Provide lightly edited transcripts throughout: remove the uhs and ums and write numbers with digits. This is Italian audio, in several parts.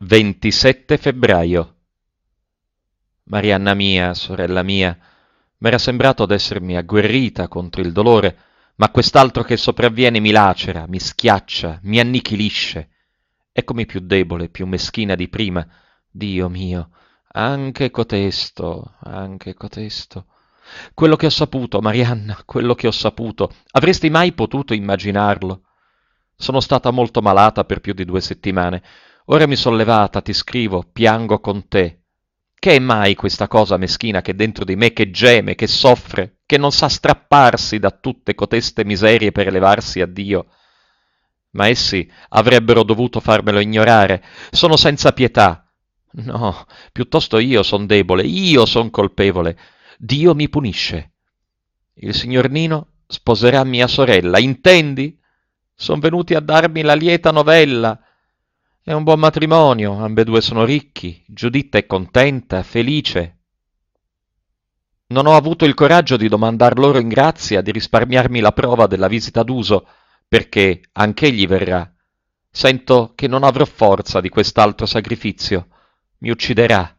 27 febbraio. Marianna mia, sorella mia, m'era sembrato d'essermi agguerrita contro il dolore, ma quest'altro che sopravviene mi lacera, mi schiaccia, mi annichilisce. Eccomi più debole, più meschina di prima. Dio mio, anche cotesto, anche cotesto. Quello che ho saputo, Marianna, quello che ho saputo, avresti mai potuto immaginarlo? Sono stata molto malata per più di 2 settimane. Ora mi son levata, ti scrivo, piango con te. Che è mai questa cosa meschina che dentro di me che geme, che soffre, che non sa strapparsi da tutte coteste miserie per elevarsi a Dio? Ma essi avrebbero dovuto farmelo ignorare. Sono senza pietà. No, piuttosto io son debole, io son colpevole. Dio mi punisce. Il signor Nino sposerà mia sorella, intendi? Son venuti a darmi la lieta novella. È un buon matrimonio, ambedue sono ricchi, Giuditta è contenta, felice. Non ho avuto il coraggio di domandar loro in grazia di risparmiarmi la prova della visita d'uso, perché anch'egli verrà. Sento che non avrò forza di quest'altro sacrificio. Mi ucciderà.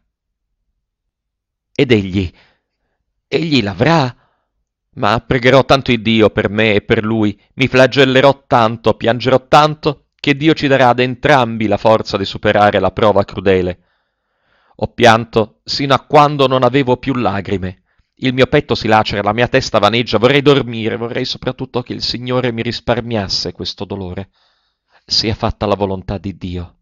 Ed egli l'avrà? Ma pregherò tanto Iddio per me e per lui, mi flagellerò tanto, piangerò tanto, che Dio ci darà ad entrambi la forza di superare la prova crudele. Ho pianto sino a quando non avevo più lagrime. Il mio petto si lacera, la mia testa vaneggia, vorrei dormire, vorrei soprattutto che il Signore mi risparmiasse questo dolore. Sia fatta la volontà di Dio.